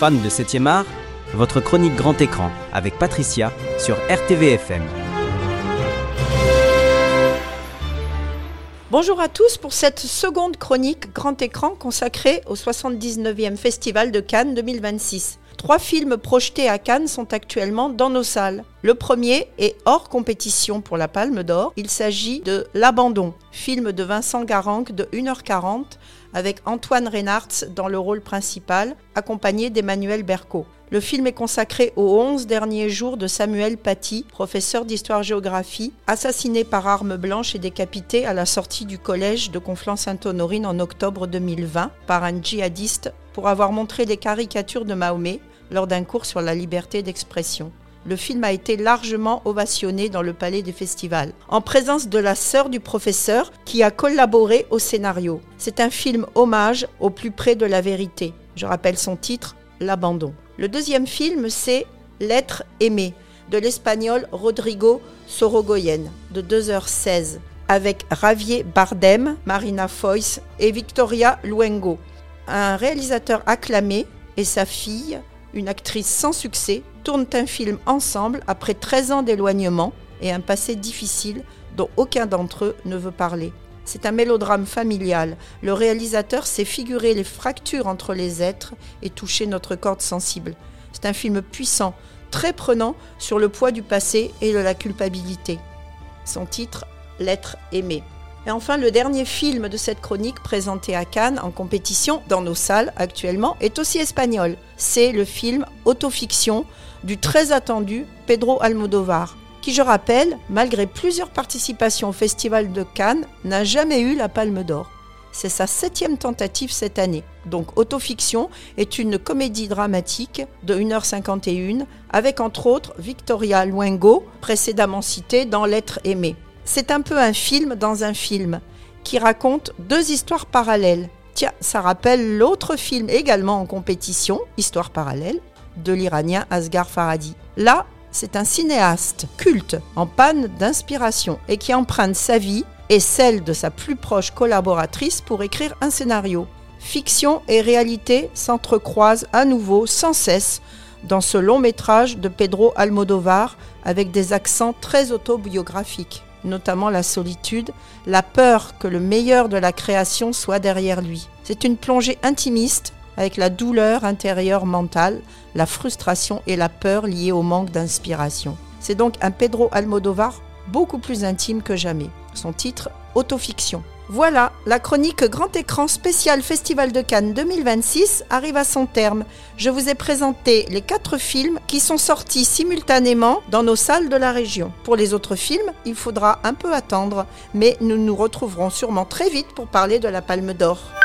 Fans de 7e art, votre chronique grand écran avec Patricia sur RTVFM. Bonjour à tous pour cette seconde chronique grand écran consacrée au 79e Festival de Cannes 2026. 3 films projetés à Cannes sont actuellement dans nos salles. Le premier est hors compétition pour la Palme d'Or. Il s'agit de L'Abandon, film de Vincent Garanque de 1h40 avec Antoine Reynartz dans le rôle principal, accompagné d'Emmanuel Berco. Le film est consacré aux 11 derniers jours de Samuel Paty, professeur d'histoire-géographie, assassiné par arme blanche et décapité à la sortie du collège de Conflans-Sainte-Honorine en octobre 2020 par un djihadiste pour avoir montré des caricatures de Mahomet lors d'un cours sur la liberté d'expression. Le film a été largement ovationné dans le Palais des Festivals, en présence de la sœur du professeur qui a collaboré au scénario. C'est un film hommage au plus près de la vérité. Je rappelle son titre, L'Abandon. Le deuxième film, c'est L'être aimé, de l'espagnol Rodrigo Sorogoyen, de 2h16, avec Javier Bardem, Marina Foïs et Victoria Luengo. Un réalisateur acclamé et sa fille, une actrice sans succès, tournent un film ensemble après 13 ans d'éloignement et un passé difficile dont aucun d'entre eux ne veut parler. C'est un mélodrame familial. Le réalisateur sait figurer les fractures entre les êtres et toucher notre corde sensible. C'est un film puissant, très prenant sur le poids du passé et de la culpabilité. Son titre, L'être aimé. Et enfin, le dernier film de cette chronique présenté à Cannes en compétition dans nos salles actuellement est aussi espagnol. C'est le film Autofiction du très attendu Pedro Almodóvar, qui, je rappelle, malgré plusieurs participations au Festival de Cannes, n'a jamais eu la Palme d'Or. C'est sa 7e tentative cette année. Donc Autofiction est une comédie dramatique de 1h51 avec entre autres Victoria Luengo, précédemment citée dans L'être aimé. C'est un peu un film dans un film qui raconte 2 histoires parallèles. Tiens, ça rappelle l'autre film également en compétition, Histoire parallèle, de l'Iranien Asghar Farhadi. Là, c'est un cinéaste culte en panne d'inspiration et qui emprunte sa vie et celle de sa plus proche collaboratrice pour écrire un scénario. Fiction et réalité s'entrecroisent à nouveau sans cesse dans ce long métrage de Pedro Almodóvar avec des accents très autobiographiques, notamment la solitude, la peur que le meilleur de la création soit derrière lui. C'est une plongée intimiste avec la douleur intérieure mentale, la frustration et la peur liées au manque d'inspiration. C'est donc un Pedro Almodóvar beaucoup plus intime que jamais. Son titre, Autofiction. Voilà, la chronique grand écran spécial Festival de Cannes 2026 arrive à son terme. Je vous ai présenté les 4 films qui sont sortis simultanément dans nos salles de la région. Pour les autres films, il faudra un peu attendre, mais nous nous retrouverons sûrement très vite pour parler de la Palme d'Or.